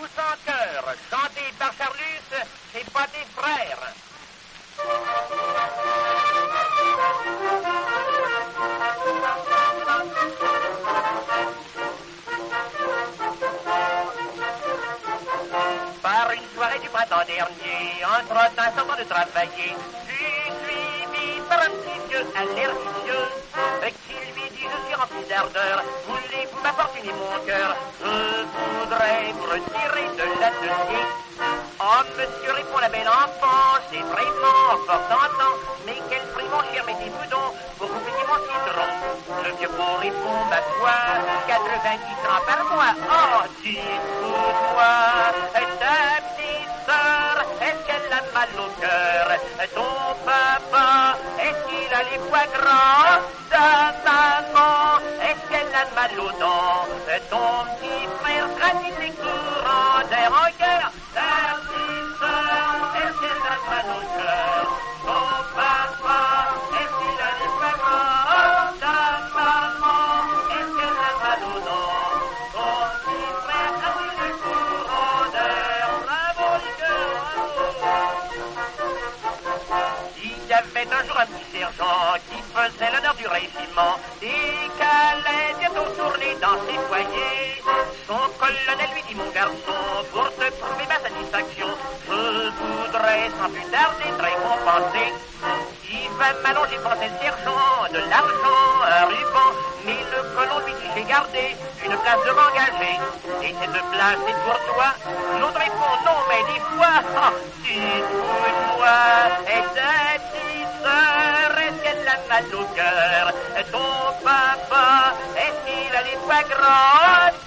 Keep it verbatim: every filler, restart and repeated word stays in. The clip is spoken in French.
tous en chœur, chanté par Charlus, c'est pas des frères. Par une soirée du printemps dernier, entre un sortant de travailler, j'ai suivi par un petit vieux à l'air vicieux, qui lui dit je suis rempli d'ardeur, voulez-vous m'apporter mon cœur, je voudrais vous retirer de l'atelier. Oh monsieur, répond la belle enfant, c'est vraiment fort tentant, mais quel prix mon cher mettez-vous donc pour vous payer mon citron. Le vieux beau répond ma foi, quatre-vingt-dix francs par mois. Oh dites-vous toi, ta petite sœur, est-ce qu'elle a mal au cœur? Ton papa, est-ce qu'il a les poids grands? Ta maman, est-ce qu'elle a mal aux dents? Ton petit frère pratique les courants d'air en cœur. Ta petite sœur, est-ce qu'elle a mal au cœur? Ton papa, est-ce qu'il a les poids grands? Ta maman, est-ce qu'elle a mal aux dents? Ton petit frère pratique les courants d'air. Bravo les cœurs, bravo! Il y avait un jour un petit sergent qui faisait l'honneur du régiment et qu'allait bientôt tourner dans ses foyers. Son colonel lui dit mon garçon, pour te prouver ma satisfaction, je voudrais sans plus tarder te récompenser. Il va m'allonger pour le sergent de l'argent, un ruban, mais le colon lui dit j'ai gardé une place de m'engager. Et cette place est pour toi. L'autre répond non, mais des fois, oh, dites-vous-moi, et ta petite sœur, est-ce qu'elle a mal au cœur? Ton papa, est-ce qu'il a les poids grands?